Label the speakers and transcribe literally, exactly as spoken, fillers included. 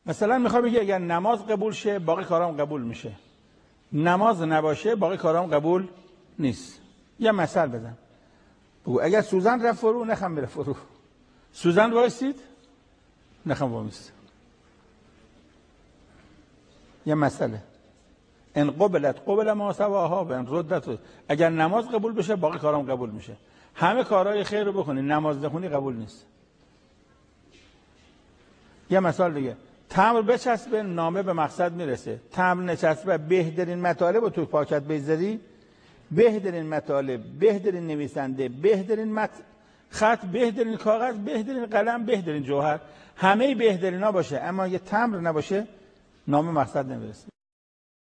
Speaker 1: مثلا میخوام بگی اگر نماز قبول شه باقی کارام قبول میشه، نماز نباشه باقی کارام قبول نیست. یه مثل بزن بگو اگر سوزن رفت فرو نخم بره فرو، سوزن وایسید نخم وایسید. یه مسئله ان قبلت قبل ما سواها و ان ردت، اگر نماز قبول بشه باقی کارام قبول میشه. همه کارهای خیر رو بکنی نماز نخونی قبول نیست. یه مثال دیگه، تمر بچسبه نامه به مقصد میرسه، تمر نچسبه بهترین مطالب رو تو پاکت بذاری، بهترین مطالب، بهترین نویسنده، بهترین مت... خط، بهترین کاغذ، بهترین قلم، بهترین جوهر، همه بهترینا باشه اما یه تمر نباشه نامه مقصد نمیرسه.